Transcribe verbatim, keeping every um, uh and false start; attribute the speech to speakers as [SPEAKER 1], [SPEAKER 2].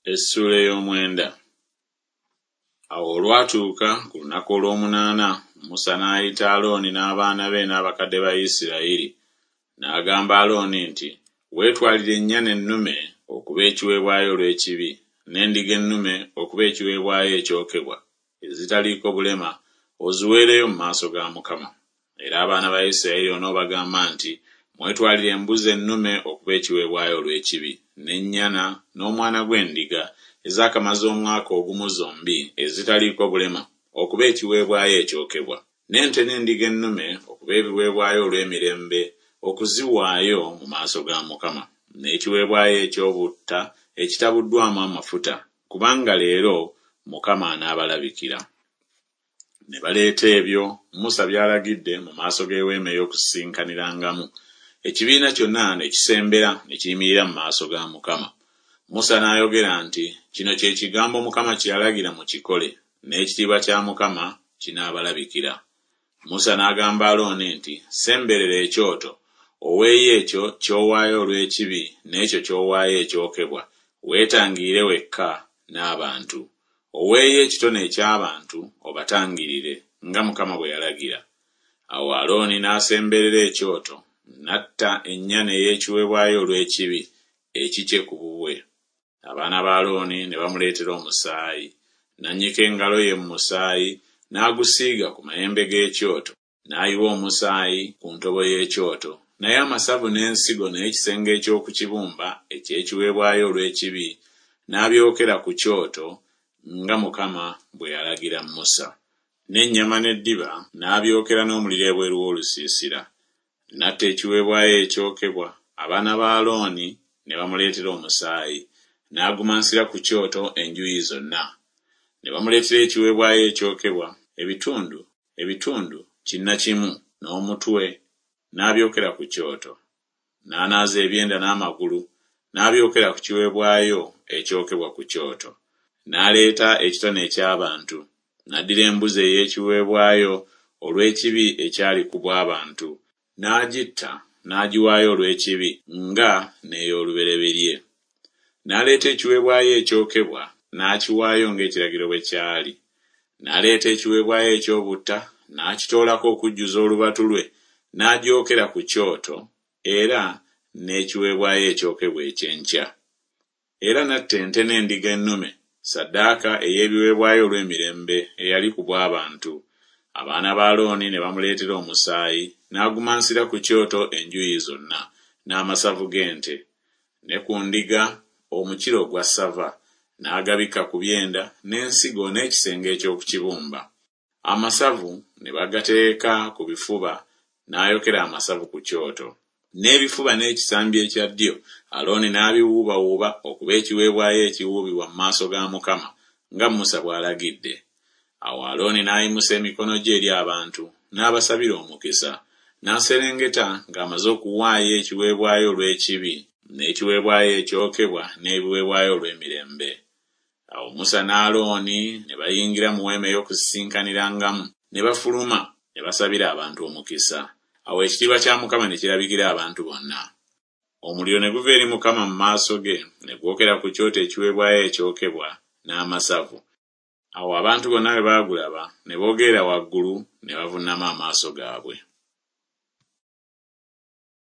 [SPEAKER 1] Essula ey'omwenda. Awo olwatuuka ku lunaku olw'omunaana, Musa n'ayita Alooni n'abaana be n'abakadde ba Isirayiri, n'agamba Alooni nti, weetwalire ennyana ennume okuba ekiweebwayo olw'ekibi, n'endiga ennume okuba ekiweebwayo ekyokebwa, ezitaliiko bulema, oziweereyo mu maaso ga Mukama. Era abaana ba Isirayiri onoobagamba nti, mwetwalire embuzi ennume okuba ekiweebwayo olw'ekibi, n'ennyana n'omwana gw'endiga ezakamaze omwaka ogumu zombi ezitaliiko bulema okuba ekiweebwayo ekyokebwa, n'ente n'endiga ennume okuba ebiweebwayo olw'emirembe okuziwaayo mu maaso ga Mukama, n'ekiweebwayo eky'obutta ekitabuddwamu amafuta, kubanga leero Mukama anaabalabikira. Ne baleeta ebyo Musa by'alagidde mu maaso g'eweema ey'Okusisikanirangamu. Ekibiina kyonna ne kisembera ne kiyimirira mu maaso ga Mukama. Musa n'ayogera nti, kino kye kigambo Mukama kye yalagira mukikole, n'ekitiibwa kya Mukama kinaabalabikira. Musa n'agamba Alooni nti, semberera ekyoto, oweeyo ekyo ky'owaayo olw'ekibi n'ekyo ky'owaayo ekyokebwa, weetangirire wekka n'abantu. Oweeyo ekitone eky'abantu obatangirire, nga Mukama bwe yalagira. Awo Alooni n'asemberera ekyoto, n'atta ennyana ey'ekiweebwayo olw'ekibi ekikye ku bubwe. Abaana ba Alooni ne bamuleetera omusaayi, n'annyika engalo ye mu musaayi, n'agusiiga ku mayembe g'ekyoto, n'ayiwa omusaayi ku ntobo y'ekyoto, naye amasavu n'ensigo n'ekisenge eky'oku kibumba eky'ekiweebwayo olw'ekibi n'abyokera ku kyoto nga Mukama bwe yalagira Musa. N'ennyama n'eddiba n'abyokera n'omuliro ebweru w'olusiisira. N'atta ekiweebwayo ekyokebwa, abaana ba Alooni ne bamuleetera omusaayi, n'agumansira ku kyoto enjuuyi zonna. Ne bamuleetera ekiweebwayo ekyokebwa, ebitundu ebitundu kinnakimu n'omutwe n'abyokera ku kyoto. N'anaaza ebyenda n'amagulu n'abyokera ku kiweebwayo ekyokebwa ku kyoto. N'aleeta ekitone eky'abantu, n'addira embuzi ey'ekiweebwayo olw'ekibi ekyali ku bw'abantu, n'agitta n'agiwaayo olw'ekibi nga n'ey'olubereberye. N'aleeta ekiweebwayo ekyokebwa n'akiwaayo ng'ekiragiro bwe kyali. N'aleeta ekiweebwayo eky'obutta n'akitoolako okujjuza olubatu lwe, n'agyokera ku kyoto, era n'ekiweebwayo ekyokebwa eky'enkya. Era n'atta ente n'endiga ennume, ssaddaaka ey'ebiweebwayo olw'emirembe eyali ku bw'abantu. Abaana ba Alooni ne bamuleetera omusaayi, n'agumansira ku kyoto enjuuyi zonna, n'amasavu g'ente, ne ku ndiga omukiro ogwa ssava, n'agabika ku byenda n'ensigo n'ekisenge eky'oku kibumba. Amasavu ne bagateeka ku bifuba, n'ayokera amasavu ku kyoto. N'ebifuba n'ekisambi ekya ddyo Alooni n'abiwuubawuuba okuba ekiweebwayo ekiwuubibwa mu maaso ga Mukama, nga Musa bw'alagidde. Awo Alooni n'ayimusa emikono gye eri abantu, n'abasabira omukisa, n'aserengeta ng'amaze okuwaayo ekiweebwayo olw'ekibi, n'ekiweebwayo ekyokebwa n'ebiweebwayo olw'emirembe. Awo Musa ne Alooni ne bayingira mu weema ey'Okusisikanirangamu, ne bafuluma ne basabira abantu omukisa. Awo ekitiibwa kya Mukama ne kirabikira abantu bonna. Omuliro ne guva eri Mukama mu maaso ge, ne gwokera ku kyoto ekiweebwayo ekyokebwa n'amasavu. Awo abantu bonna bwe baagulaba ne boogerera waggulu ne bavuunama amaaso gaabwe.